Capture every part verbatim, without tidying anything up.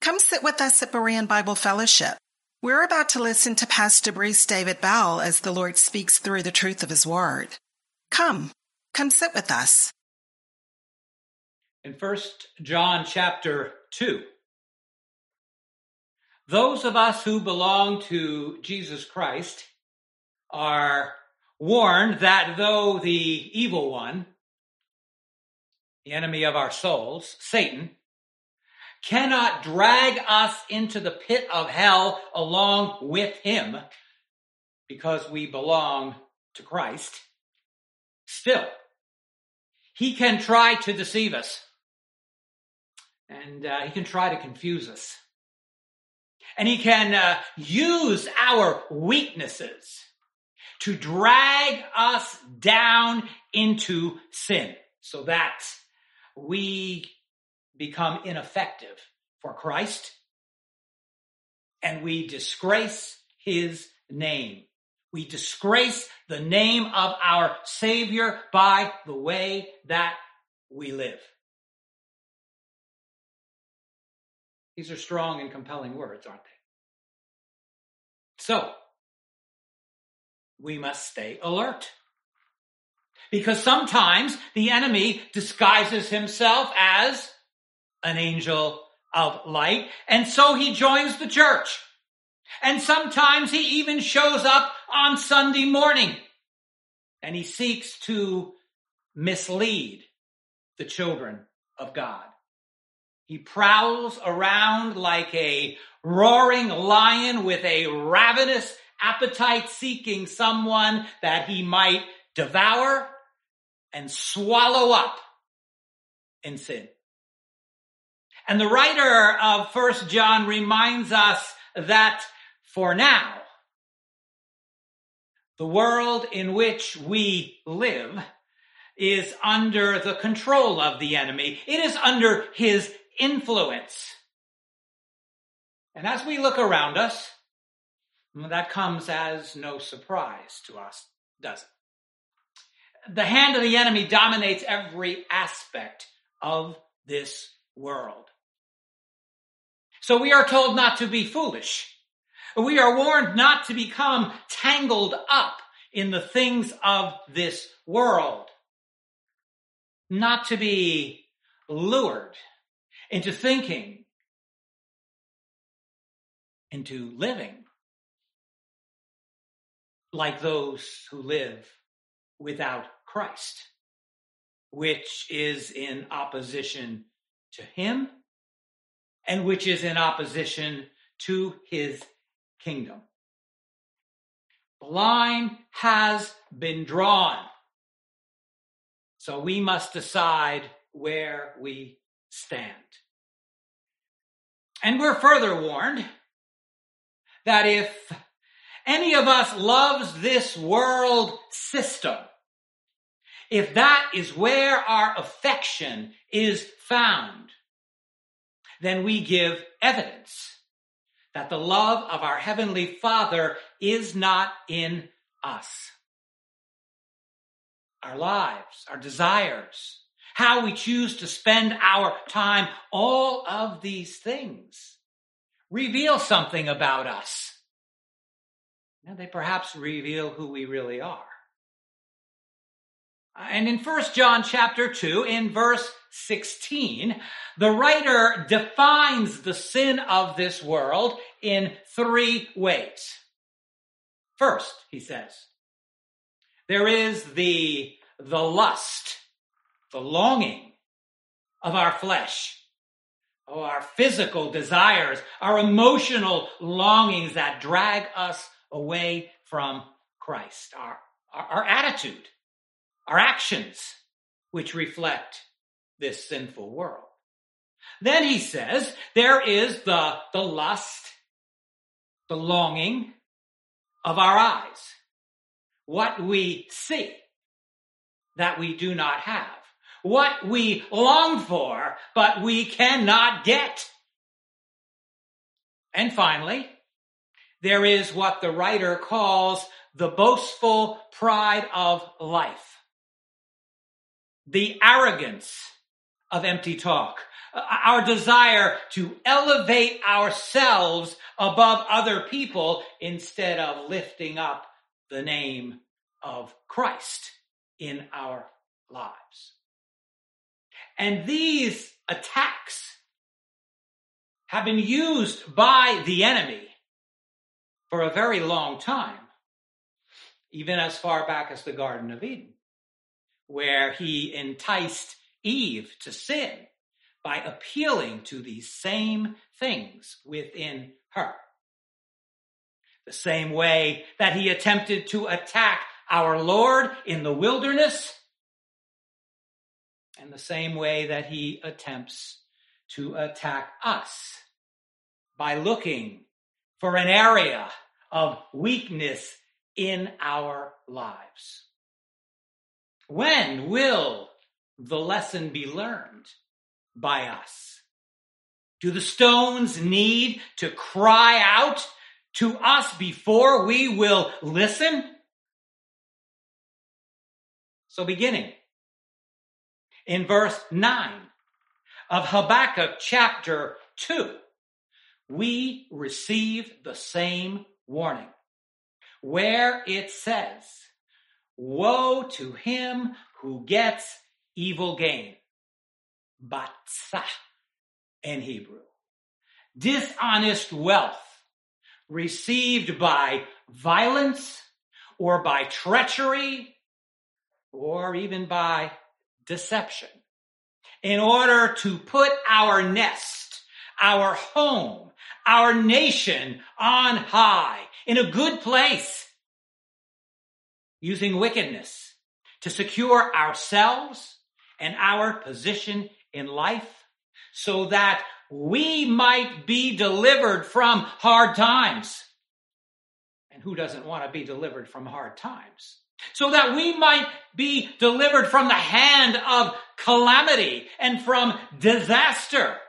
Come sit with us at Berean Bible Fellowship. We're about to listen to Pastor Bruce David Bell as the Lord speaks through the truth of his word. Come, come sit with us. In First John chapter two, those of us who belong to Jesus Christ are warned that though the evil one, the enemy of our souls, Satan, cannot drag us into the pit of hell along with him because we belong to Christ, still, he can try to deceive us, and uh, he can try to confuse us, and he can uh, use our weaknesses to drag us down into sin so that we become ineffective for Christ and we disgrace his name. We disgrace the name of our Savior by the way that we live. These are strong and compelling words, aren't they? So, we must stay alert. Because sometimes the enemy disguises himself as an angel of light, and so he joins the church. And sometimes he even shows up on Sunday morning, and he seeks to mislead the children of God. He prowls around like a roaring lion with a ravenous appetite, seeking someone that he might devour and swallow up in sin. And the writer of First John reminds us that for now, the world in which we live is under the control of the enemy. It is under his influence. And as we look around us, that comes as no surprise to us, does it? The hand of the enemy dominates every aspect of this world. So we are told not to be foolish. We are warned not to become tangled up in the things of this world. Not to be lured into thinking, into living like those who live without Christ, which is in opposition to him and which is in opposition to his kingdom. The line has been drawn, so we must decide where we stand. And we're further warned that if any of us loves this world system, if that is where our affection is found, then we give evidence that the love of our Heavenly Father is not in us. Our lives, our desires, how we choose to spend our time, all of these things reveal something about us. And they perhaps reveal who we really are. And in First John chapter two, in verse sixteen, the writer defines the sin of this world in three ways. First, he says, there is the, the lust, the longing of our flesh, oh, our physical desires, our emotional longings that drag us away from Christ, our, our, our attitude, our actions, which reflect this sinful world. Then he says there is the, the lust, the longing of our eyes, what we see that we do not have, what we long for but we cannot get. And finally, there is what the writer calls the boastful pride of life, the arrogance of empty talk, our desire to elevate ourselves above other people instead of lifting up the name of Christ in our lives. And these attacks have been used by the enemy for a very long time, even as far back as the Garden of Eden, where he enticed Eve to sin by appealing to these same things within her. The same way that he attempted to attack our Lord in the wilderness, and the same way that he attempts to attack us by looking for an area of weakness in our lives. When will the lesson be learned by us? Do the stones need to cry out to us before we will listen? So beginning in verse nine of Habakkuk chapter two, we receive the same warning where it says, "Woe to him who gets evil gain," batzah in Hebrew, dishonest wealth received by violence or by treachery or even by deception in order to put our nest, our home, our nation on high in a good place, using wickedness to secure ourselves and our position in life so that we might be delivered from hard times. And who doesn't want to be delivered from hard times? So that we might be delivered from the hand of calamity and from disaster,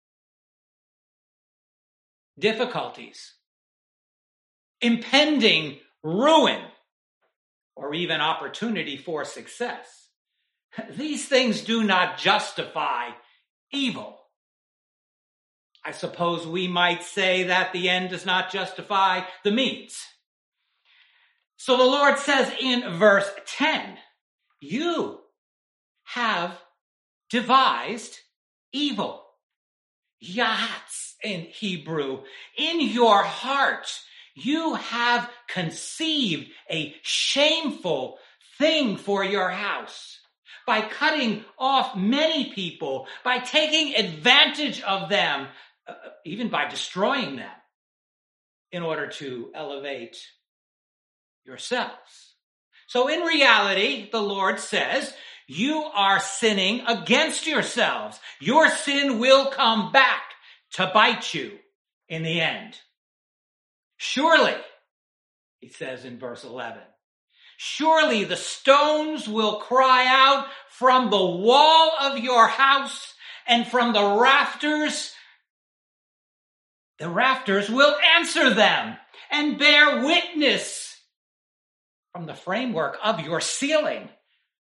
difficulties, impending ruin, or even opportunity for success. These things do not justify evil. I suppose we might say that the end does not justify the means. So the Lord says in verse ten, you have devised evil. Yahatz in Hebrew. In your heart, you have conceived a shameful thing for your house by cutting off many people, by taking advantage of them, uh, even by destroying them in order to elevate yourselves. So in reality, the Lord says, you are sinning against yourselves. Your sin will come back to bite you in the end. Surely, he says in verse eleven, surely the stones will cry out from the wall of your house and from the rafters. The rafters will answer them and bear witness from the framework of your ceiling.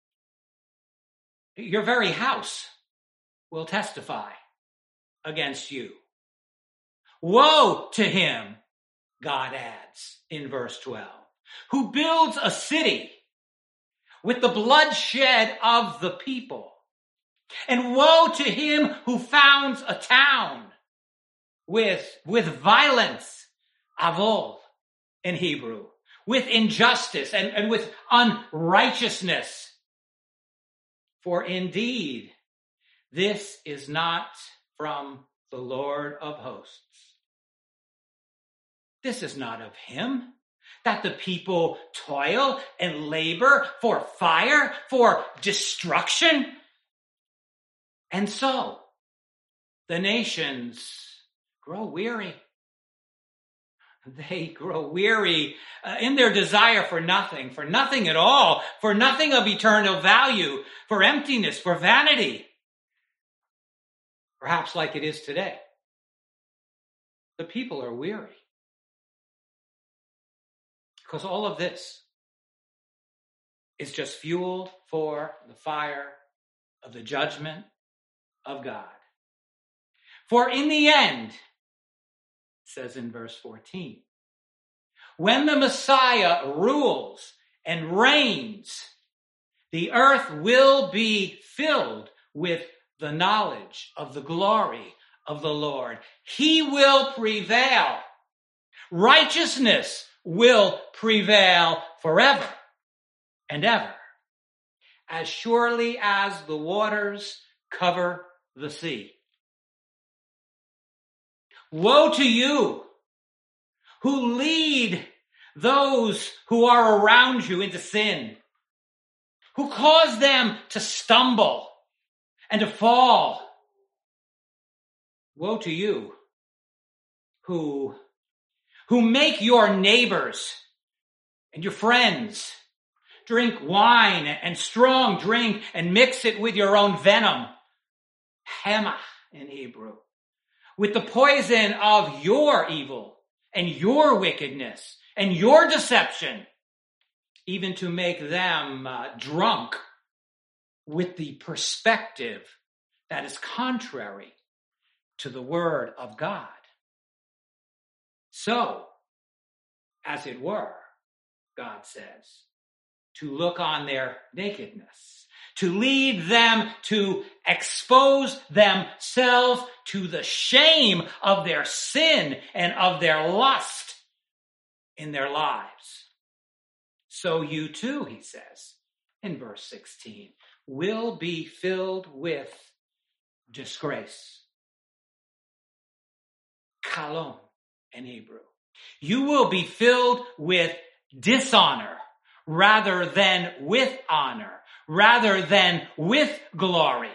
Your very house will testify against you. Woe to him, God adds in verse twelve, who builds a city with the bloodshed of the people. And woe to him who founds a town with, with violence, avol in Hebrew, with injustice and, and with unrighteousness. For indeed, this is not from the Lord of hosts. This is not of him, that the people toil and labor for fire, for destruction. And so, the nations grow weary. They grow weary uh, in their desire for nothing, for nothing at all, for nothing of eternal value, for emptiness, for vanity. Perhaps like it is today. The people are weary. Because all of this is just fuel for the fire of the judgment of God. For in the end, it says in verse fourteen, when the Messiah rules and reigns, the earth will be filled with the knowledge of the glory of the Lord. He will prevail. Righteousness will prevail forever and ever, as surely as the waters cover the sea. Woe to you who lead those who are around you into sin, who cause them to stumble and to fall. Woe to you who, who make your neighbors and your friends drink wine and strong drink and mix it with your own venom, hema in Hebrew, with the poison of your evil and your wickedness and your deception, even to make them uh, drunk with the perspective that is contrary to the word of God. So, as it were, God says, to look on their nakedness, to lead them to expose themselves to the shame of their sin and of their lust in their lives. So you too, he says in verse sixteen, will be filled with disgrace. Kalon in Hebrew. You will be filled with dishonor rather than with honor, rather than with glory.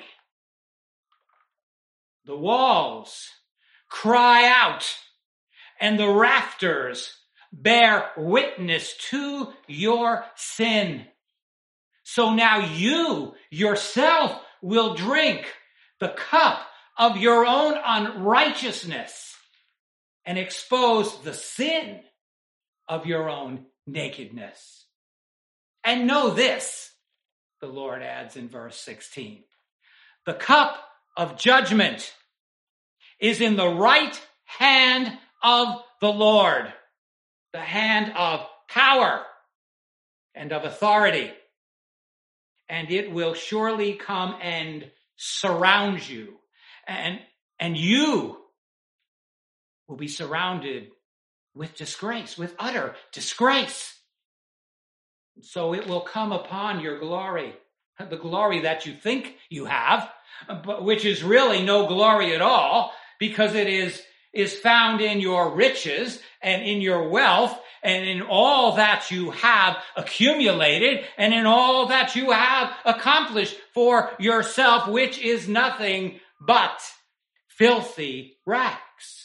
The walls cry out, and the rafters bear witness to your sin. So now you yourself will drink the cup of your own unrighteousness and expose the sin of your own nakedness. And know this, the Lord adds in verse sixteen, the cup of judgment is in the right hand of the Lord, the hand of power and of authority, and it will surely come and surround you, and, and you will be surrounded with disgrace, with utter disgrace. So it will come upon your glory, the glory that you think you have, but which is really no glory at all, because it is, is found in your riches and in your wealth and in all that you have accumulated and in all that you have accomplished for yourself, which is nothing but filthy rags.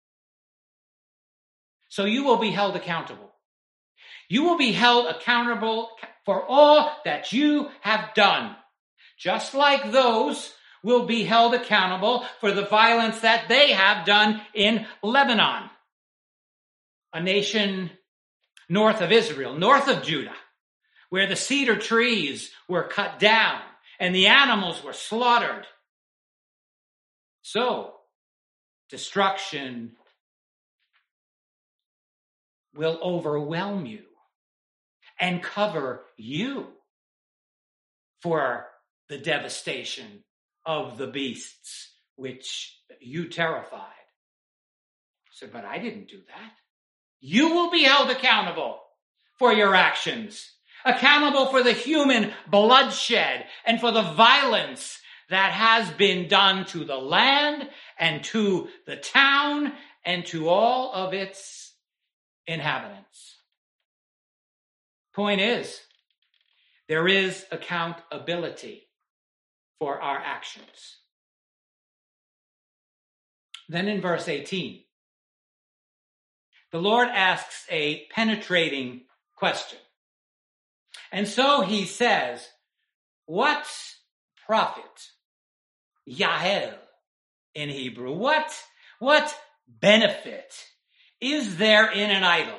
So you will be held accountable. You will be held accountable for all that you have done, just like those will be held accountable for the violence that they have done in Lebanon, a nation north of Israel, north of Judah, where the cedar trees were cut down and the animals were slaughtered. So, destruction will overwhelm you and cover you for the devastation of the beasts which you terrified. So, but I didn't do that. You will be held accountable for your actions, accountable for the human bloodshed and for the violence that has been done to the land and to the town and to all of its inhabitants. Point is, there is accountability for our actions. Then in verse eighteen, the Lord asks a penetrating question. And so he says, what profit, Yahel in Hebrew, what, what benefit is there in an idol?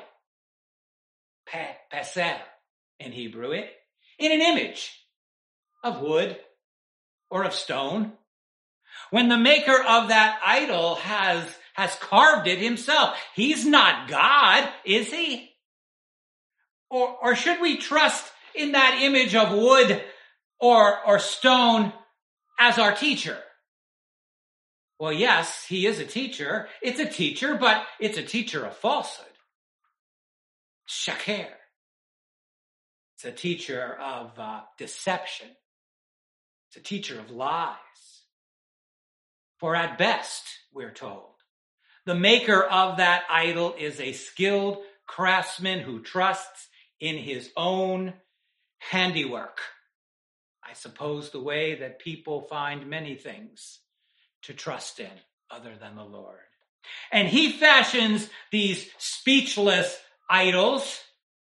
Paser in Hebrew, it, in an image of wood or of stone. when the maker of that idol has, has carved it himself? He's not God, is he? Or, or should we trust in that image of wood or, or stone as our teacher? Well, yes, he is a teacher. It's a teacher, but it's a teacher of falsehood. Shaker. It's a teacher of uh, deception. It's a teacher of lies. For at best, we're told, the maker of that idol is a skilled craftsman who trusts in his own handiwork. I suppose the way that people find many things to trust in other than the Lord. And he fashions these speechless idols.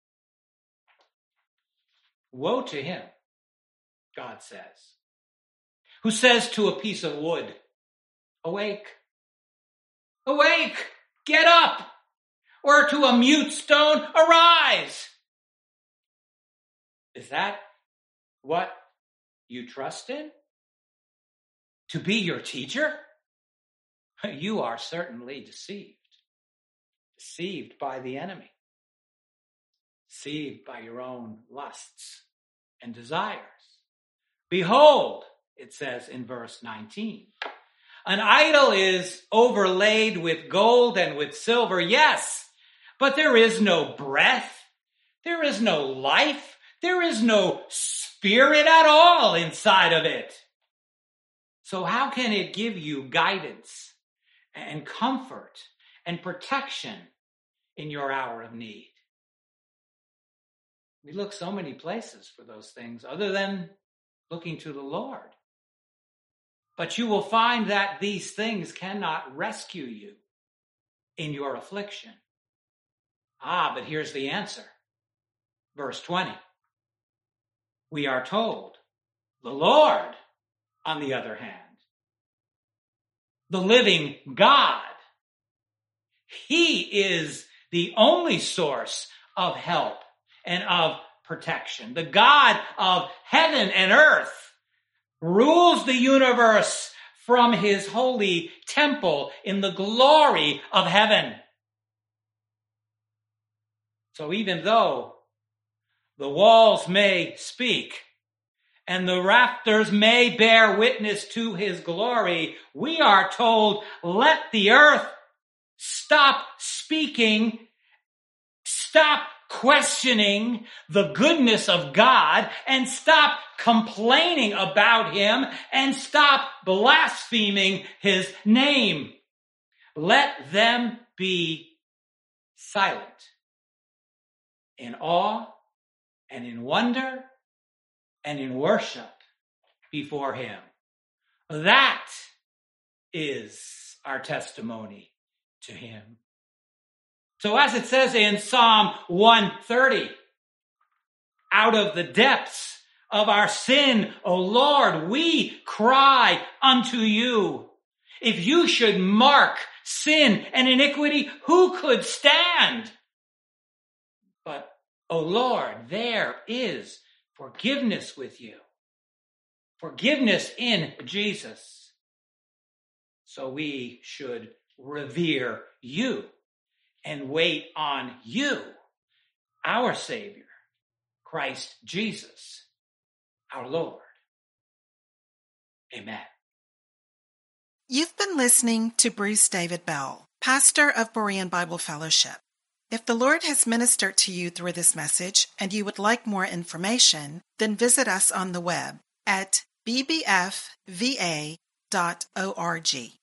Woe to him, God says, who says to a piece of wood, awake, awake, get up, or to a mute stone, arise. Is that what you trust in? To be your teacher? You are certainly deceived. Deceived by the enemy. Deceived by your own lusts and desires. Behold, it says in verse nineteen, an idol is overlaid with gold and with silver, yes, but there is no breath, there is no life, there is no spirit at all inside of it. So how can it give you guidance and comfort and protection in your hour of need? We look so many places for those things other than looking to the Lord. But you will find that these things cannot rescue you in your affliction. Ah, but here's the answer. Verse twenty. We are told, the Lord, on the other hand, the living God, he is the only source of help and of protection. The God of heaven and earth rules the universe from his holy temple in the glory of heaven. So even though the walls may speak and the rafters may bear witness to his glory, we are told, let the earth stop speaking, stop questioning the goodness of God, and stop complaining about him, and stop blaspheming his name. Let them be silent in awe and in wonder and in worship before him. That is our testimony to him. So as it says in Psalm one thirty, out of the depths of our sin, O Lord, we cry unto you. If you should mark sin and iniquity, who could stand? But, O Lord, there is forgiveness with you. Forgiveness in Jesus. So we should revere you and wait on you, our Savior, Christ Jesus, our Lord. Amen. You've been listening to Bruce David Bell, pastor of Berean Bible Fellowship. If the Lord has ministered to you through this message and you would like more information, then visit us on the web at b b f v a dot org.